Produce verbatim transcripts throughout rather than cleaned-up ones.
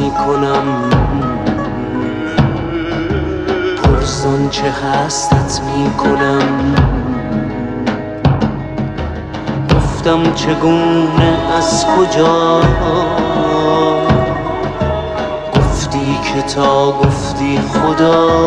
می کنم، پرسان چه هستت می کنم. گفتم چگونه از کجا، گفتی که تا گفتی خدا.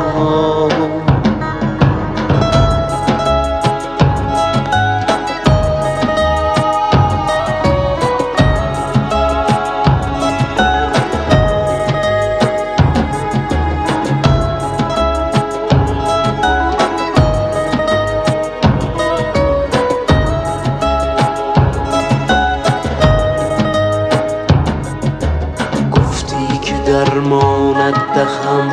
درمانت دهم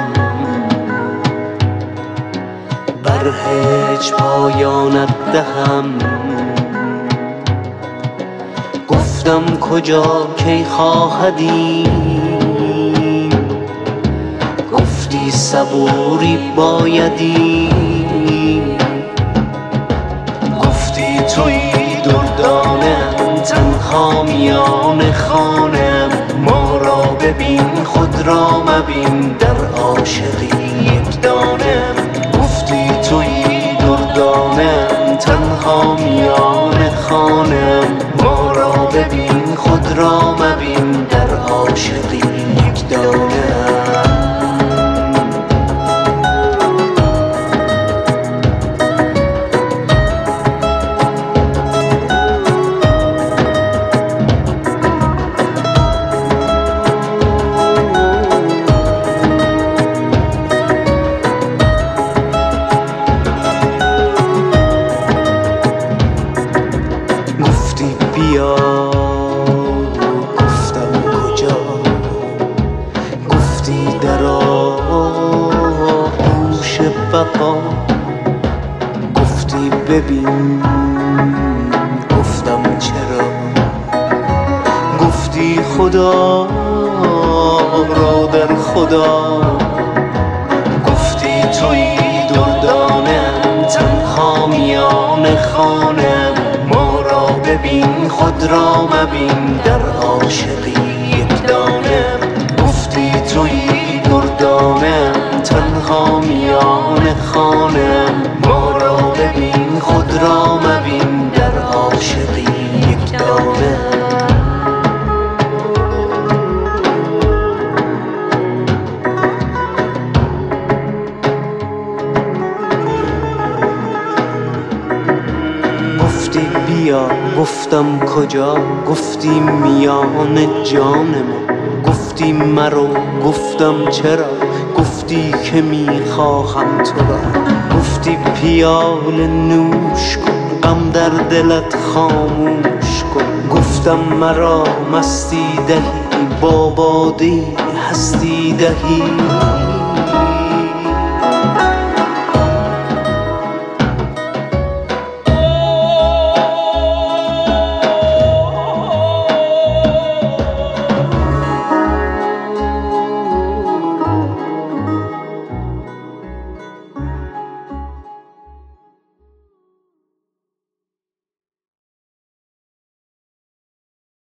بر هیچ پایانت دهم. گفتم کجا کی خواهدی، گفتی صبوری بایدی. گفتی توی دردانم تنها میان خانم، ما را ببین خود را مبین در عاشقی یک دانم. گفتی توی دردانم تنها میان خانم، ما را ببین خود را مبین در عاشقی یک دانم. بیا گفتم کجا، گفتی در آغوش بقا. گفتی ببین، گفتم چرا. گفتی خدا را در خدا. گفتی توی دردانم تنها میان خانم، ما را ببین خود را مبین در عاشقی یک دانم. گفتی توی دردانم تنها میان خانم، ما را ببین خود را مبین در عاشقی یک دانم. گفتی بیا گفتم کجا، گفتی میان جان ما. گفتی مرو گفتم چرا، گفتی که میخواهم تو را. گفتی پیاله نوش کن غم در دلت خاموش کن. گفتم مرا مستی دهی با باده هستی دهی.